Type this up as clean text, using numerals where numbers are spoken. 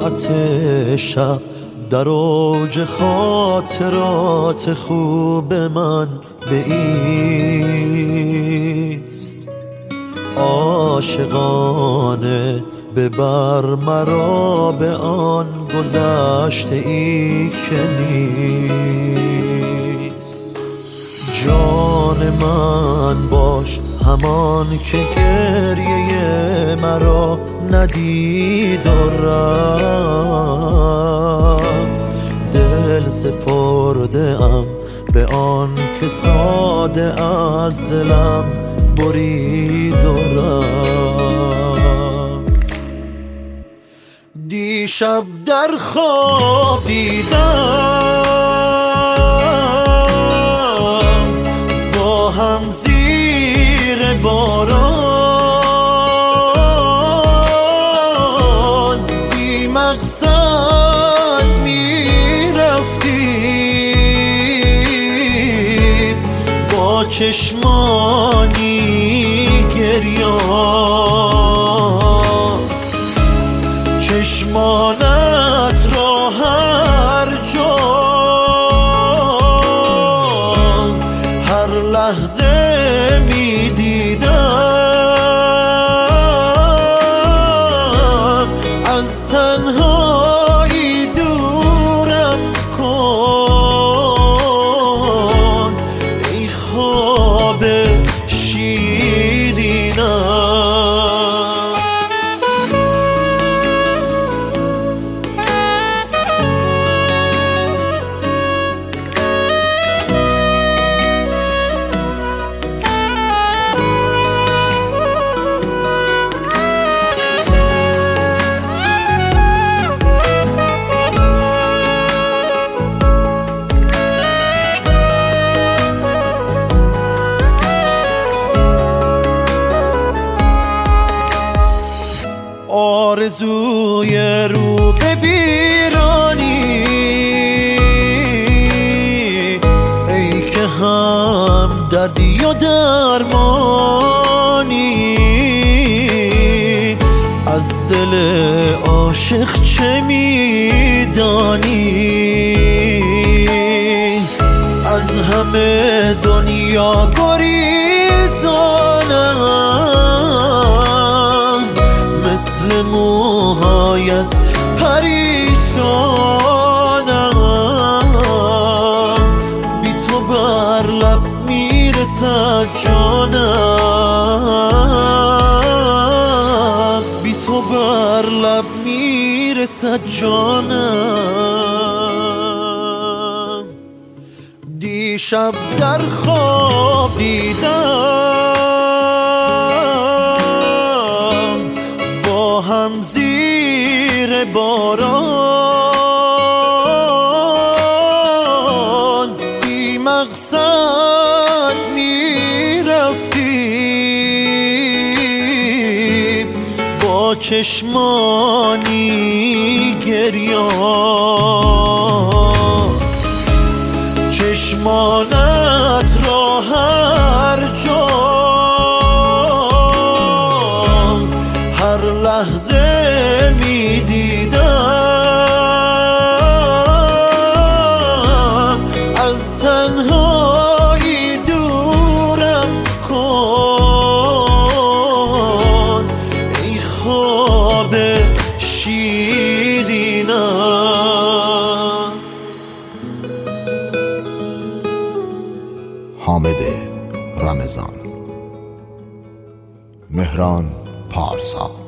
راحت شب در اوج خاطرات خوب من بایست. عاشقانه ببر مرا به آن گذشته ای که نیست. جان من باش همان که گریه مرا ندید و رفت. دل سپرده ام به آن که ساده از دلم برید و رفت. دیشب در خواب دیدم با هم زیر باران، بی مقصد می رفتیم با چشمانی گریان. چشمانت را هر جا هر لحظه می دیدم. از تنهایی دورم کن ای خواب شیرینم. آرزوی رو به ویرانی ای که هم دردی و درمانی. از دل عاشق چه میدانی؟ از همه دنیا گریزانم، مثل موهایت پریشانم. بی تو بر لب میرسد جانم، بی تو بر لب میرسد جانم. دیشب در خواب دیدم با هم زیر باران، بی مقصد می رفتیم با چشمانی گریان. چشمانت را هر جا هر لحظه می دیدم. از تنهایی دورم کن ای خواب شیرینم. حامد رمضان، مهران پارسا.